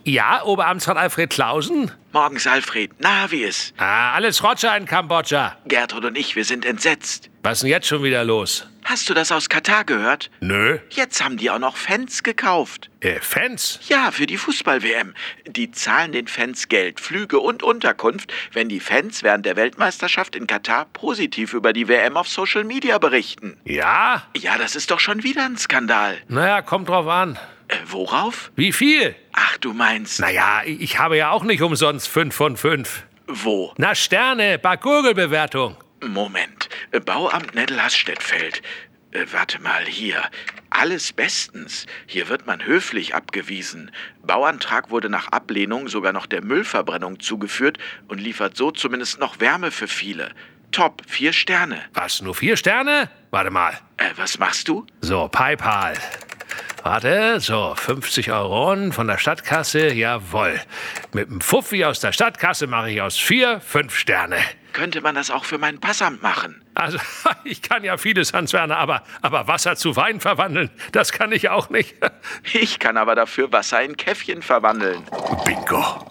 Ja, Oberamtsrat Alfred Clausen? Morgens, Alfred. Na, wie ist? Alles Roger in Kambodscha. Gertrud und ich, wir sind entsetzt. Was ist denn jetzt schon wieder los? Hast du das aus Katar gehört? Nö. Jetzt haben die auch noch Fans gekauft. Fans? Ja, für die Fußball-WM. Die zahlen den Fans Geld, Flüge und Unterkunft, wenn die Fans während der Weltmeisterschaft in Katar positiv über die WM auf Social Media berichten. Ja? Ja, das ist doch schon wieder ein Skandal. Naja, kommt drauf an. Worauf? Wie viel? Ach, du meinst... Naja, ich habe ja auch nicht umsonst 5 von 5. Wo? Na, Sterne, bei Google-Bewertung. Moment. Bauamt Nettelhasstettfeld. Warte mal, hier. Alles bestens. Hier wird man höflich abgewiesen. Bauantrag wurde nach Ablehnung sogar noch der Müllverbrennung zugeführt und liefert so zumindest noch Wärme für viele. Top, 4 Sterne. Was, nur 4 Sterne? Warte mal. Was machst du? So, PayPal. Warte, so, 50 € von der Stadtkasse, jawohl. Mit dem Fuffi aus der Stadtkasse mache ich aus 4 5 Sterne. Könnte man das auch für mein Passamt machen? Also, ich kann ja vieles, Hans-Werner, aber Wasser zu Wein verwandeln, das kann ich auch nicht. Ich kann aber dafür Wasser in Käffchen verwandeln. Bingo.